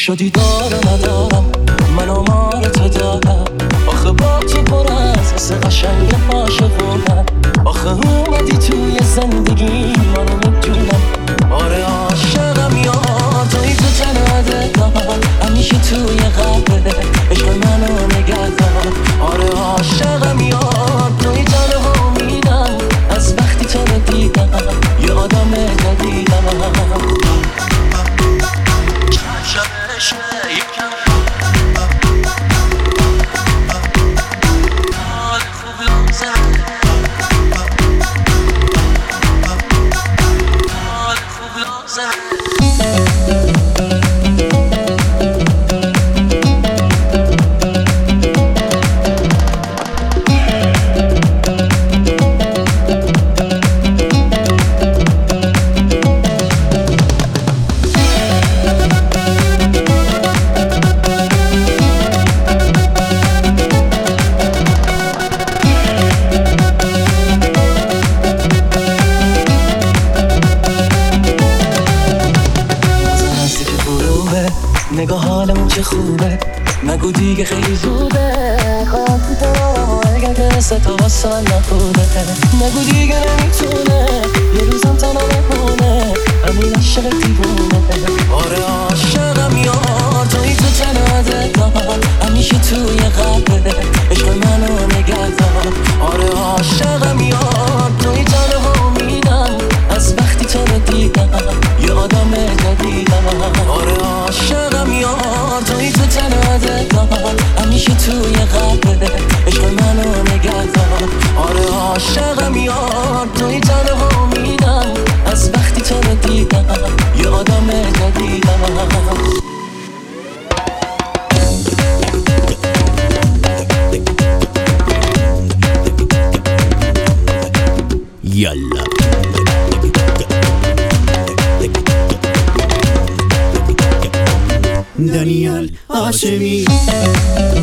شدی دارم ندارم، من آمار تو دارم. آخه با تو پر از حس قشنگ عاشقونم. آخه اومدی توی زندگی منو میدونم. آره عاشقم یار توی تو تنها دلم، همیشه توی قلبه عشق منو نگه دار. آره عاشقم یار توی تنها میدم، از وقتی تو رو دیدم یه آدم جدیدم. شبش یکم حال خوب لازم، حال خوب لازم. نگاه حالمون چه خوبه، نگو دیگه خیلی زوده. خواهی تو اگر که ستا با سال نخوده، نگو دیگه نمیتونه یه روزم تنها بمونه، همین عشق دیوونه. آره عاشقم یار توی تو تنها دلم، همیشه توی قلبه عشق منو نگه دار. آره عاشقم یار توی تنها میدم، از وقتی تو رو دیدم یه آدم جدیدم. آره عاشقم یار توی تو تنها دلم، همیشه توی قلبه عشق منو نگه دار. آره عاشقم یار توی تنها میدم، از وقتی تو رو دیدم یه آدم جدیدم. یالا دانیال هاشمی.